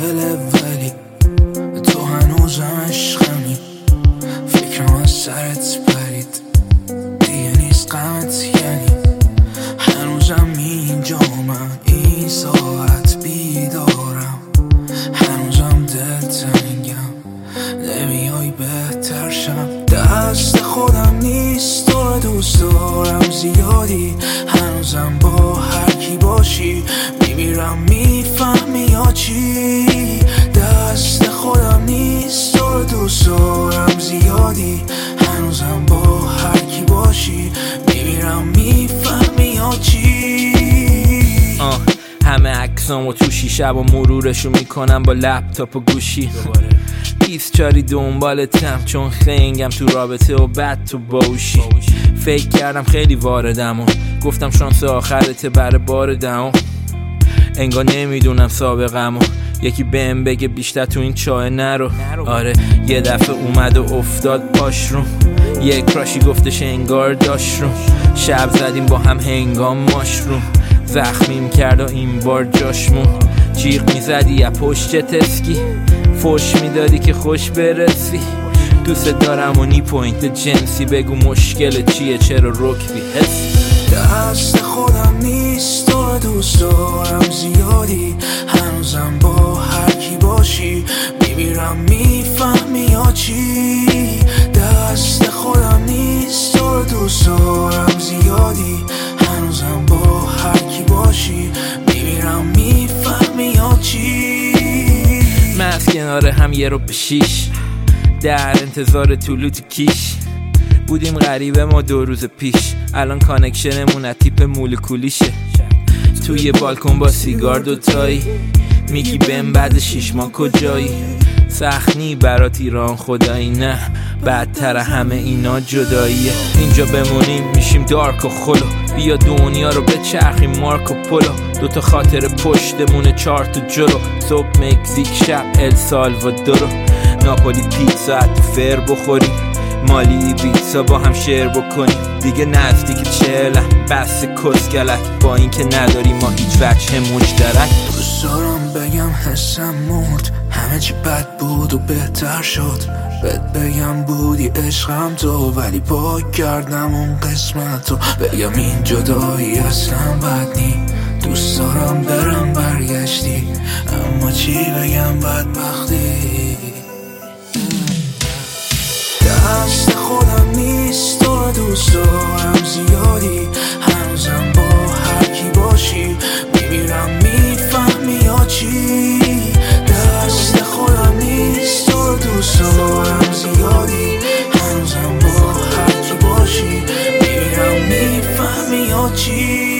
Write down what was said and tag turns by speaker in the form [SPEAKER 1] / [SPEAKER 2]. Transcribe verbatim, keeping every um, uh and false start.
[SPEAKER 1] خوشگله ولی تو هنوزم عشقمی، فکرم از سرت پرید دیگه نیست غمت، یعنی هنوزم اینجامم، این ساعت بیدارم، هنوزم دلتنگم، نمیای بهتر شم. دست خودم نیست تو رو دوست دارم زیادی، هنوزم با هر کی باشی میمیرم، میفهمی یا چی؟ دست خودم نیست تو رو دوست دارم زیادی، هنوزم با هر کی باشی میمیرم، میفهمی یا چی؟
[SPEAKER 2] آه همه عکسامو تو شیشه و مرورشو میکنم با لپتاپ و گوشی، بیست چاری دنبالتم چون خنگم تو رابطه و بد تو باوشی. فکر کردم خیلی واردم و گفتم شانس آخرته بر بار دهم، انگار نمیدونم سابقم و یکی بهم بگه بیشتر تو این چاه نرو. آره یه دفعه اومد و افتاد پاش رو، یه کراشی گفتش انگار داشت رو، شب زدیم با هم هنگام ماشروم، زخمیم کرد و این بار جاشمون، جیغ میزدی یا پشت تسکی، فوش میدادی که خوش برسی، دوست دارم و نی پوینت جنسی، بگو مشکل چیه چرا رک بی حسی؟
[SPEAKER 1] دست خودم نیست تو رو دوست دارم زیادی، هنوزم با هر کی باشی میمیرم، میفهمی یا چی؟ دست خودم نیست تو رو دوست دارم زیادی، هنوزم با هر کی باشی میمیرم، میفهمی یا چی؟
[SPEAKER 2] مست کنار هم یه رو به شیش، در انتظار طلوع تو کیش بودیم غریبه ما دو روز پیش، الان کانکشنمون از تیپ مولکولیشه، توی بالکن با سیگار دوتایی میگی بهم بعد شیش ماه کجایی؟ سخنی برات ایران خدایی نه، بدتر همه اینا جداییه، اینجا بمونیم میشیم دارک و خلو، بیا دنیا رو بچرخیم مارکو پولو، دوتا خاطر پشتمونه چار تا جلو، صبح مکزیک شب ال سالوادورو، ناپولی پیتزا تو فر بخوریم، مالی بیتزا با هم شیر بکنیم، دیگه نزدیک چهلم بس کسگلک، با این که نداریم ما هیچ وجه مشترک.
[SPEAKER 1] دوست دارم بگم حسم مرد، همه چی بد بود و بهتر شد، بهت بگم بودی عشقم تو، ولی پاک کردم اون قسمت رو، بگم این جدایی اصلا بد نی، دوست دارم برم برگشتی، اما چی بگم بدبختی؟ دست خودم نیست تو رو دوست دارم زیادی، هنوزم با هر کی باشی میمیرم، میفهمی یا چی؟ دست خودم نیست تو رو دوست دارم زیادی، هنوزم با هر کی باشی میمیرم، میفهمی یا چی؟